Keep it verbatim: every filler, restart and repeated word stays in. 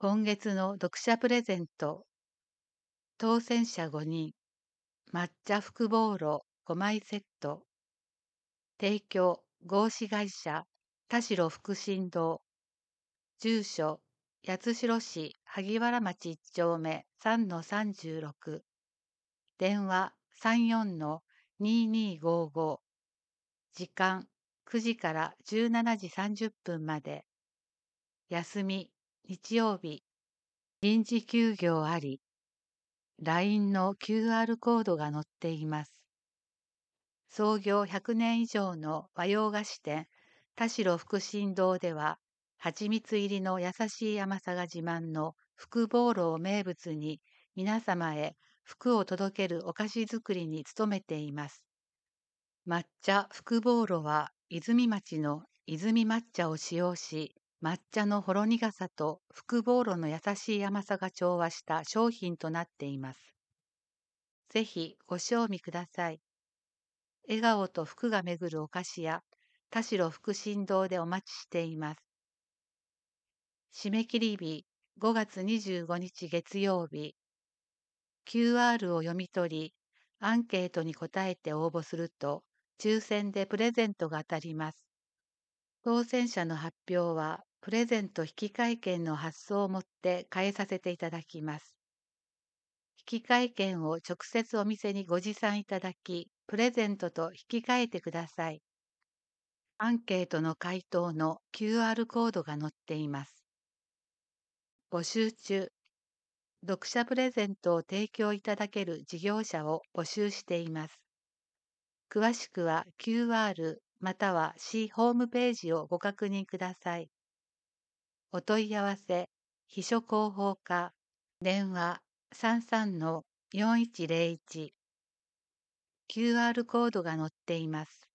今月の読者プレゼント、当選者ごにん、抹茶福ボーロごまいセット、提供合資会社田代福心堂、住所八代市萩原町いち丁目 さんのさんじゅうろく、電話 さんよんのににーごーごー、時間くじからじゅうしちじさんじゅっぷんまで、休み日曜日、臨時休業あり、ライン の キューアール コードが載っています。創業ひゃくねん以上の和洋菓子店、田代福心堂では、蜂蜜入りの優しい甘さが自慢の福ボーロを名物に、皆様へ福を届けるお菓子作りに努めています。抹茶福ボーロは、泉町の泉抹茶を使用し、抹茶のほろ苦さと福ボーロの優しい甘さが調和した商品となっています。ぜひご賞味ください。笑顔と福がめぐるお菓子や田代福心堂でお待ちしています。締め切り日ごがつにじゅうごにち月曜日。キューアール を読み取り、アンケートに答えて応募すると、抽選でプレゼントが当たります。当選者の発表は、プレゼント引換券の発送をもって返させていただきます。引換券を直接お店にご持参いただき、プレゼントと引き換えてください。アンケートの回答の キューアール コードが載っています。募集中、読者プレゼントを提供いただける事業者を募集しています。詳しくは キューアール または市ホームページをご確認ください。お問い合わせ、秘書広報課、電話 さんさんのよんいちゼロいち、キューアール コードが載っています。